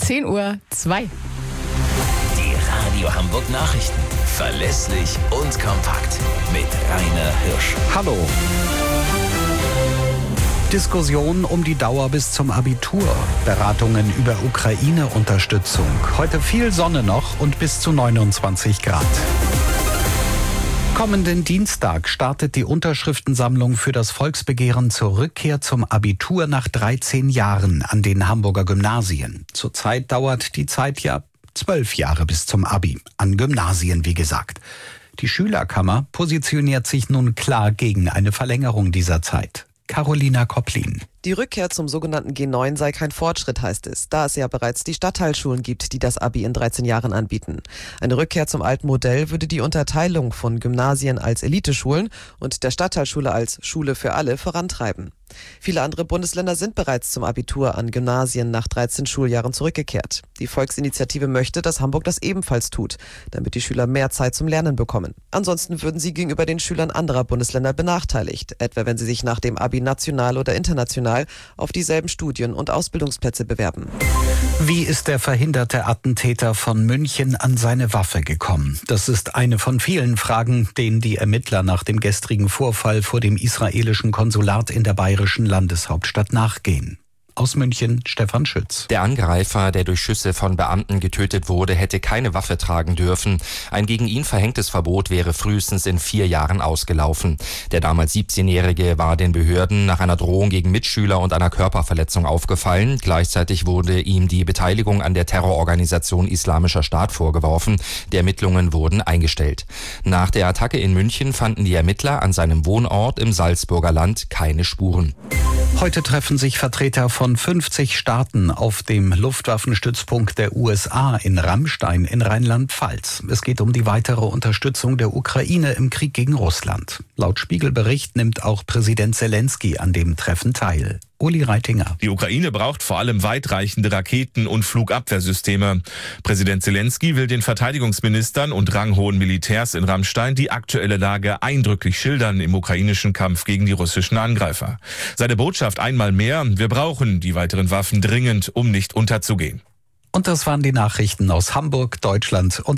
10:02 Uhr. Die Radio Hamburg Nachrichten. Verlässlich und kompakt. Mit Rainer Hirsch. Hallo. Diskussion um die Dauer bis zum Abitur. Beratungen über Ukraine-Unterstützung. Heute viel Sonne noch und bis zu 29 Grad. Kommenden Dienstag startet die Unterschriftensammlung für das Volksbegehren zur Rückkehr zum Abitur nach 13 Jahren an den Hamburger Gymnasien. Zurzeit dauert die Zeit ja 12 Jahre bis zum Abi. An Gymnasien, wie gesagt. Die Schülerkammer positioniert sich nun klar gegen eine Verlängerung dieser Zeit. Carolina Kopplin. Die Rückkehr zum sogenannten G9 sei kein Fortschritt, heißt es, da es ja bereits die Stadtteilschulen gibt, die das Abi in 13 Jahren anbieten. Eine Rückkehr zum alten Modell würde die Unterteilung von Gymnasien als Eliteschulen und der Stadtteilschule als Schule für alle vorantreiben. Viele andere Bundesländer sind bereits zum Abitur an Gymnasien nach 13 Schuljahren zurückgekehrt. Die Volksinitiative möchte, dass Hamburg das ebenfalls tut, damit die Schüler mehr Zeit zum Lernen bekommen. Ansonsten würden sie gegenüber den Schülern anderer Bundesländer benachteiligt, etwa wenn sie sich nach dem Abi national oder international auf dieselben Studien- und Ausbildungsplätze bewerben. Wie ist der verhinderte Attentäter von München an seine Waffe gekommen? Das ist eine von vielen Fragen, denen die Ermittler nach dem gestrigen Vorfall vor dem israelischen Konsulat in der bayerischen Landeshauptstadt nachgehen. Aus München, Stefan Schütz. Der Angreifer, der durch Schüsse von Beamten getötet wurde, hätte keine Waffe tragen dürfen. Ein gegen ihn verhängtes Verbot wäre frühestens in 4 Jahren ausgelaufen. Der damals 17-Jährige war den Behörden nach einer Drohung gegen Mitschüler und einer Körperverletzung aufgefallen. Gleichzeitig wurde ihm die Beteiligung an der Terrororganisation Islamischer Staat vorgeworfen. Die Ermittlungen wurden eingestellt. Nach der Attacke in München fanden die Ermittler an seinem Wohnort im Salzburger Land keine Spuren. Heute treffen sich Vertreter von 50 Staaten auf dem Luftwaffenstützpunkt der USA in Ramstein in Rheinland-Pfalz. Es geht um die weitere Unterstützung der Ukraine im Krieg gegen Russland. Laut Spiegelbericht nimmt auch Präsident Zelensky an dem Treffen teil. Uli Reitinger. Die Ukraine braucht vor allem weitreichende Raketen- und Flugabwehrsysteme. Präsident Zelensky will den Verteidigungsministern und ranghohen Militärs in Ramstein die aktuelle Lage eindrücklich schildern im ukrainischen Kampf gegen die russischen Angreifer. Seine Botschaft einmal mehr: Wir brauchen die weiteren Waffen dringend, um nicht unterzugehen. Und das waren die Nachrichten aus Hamburg, Deutschland und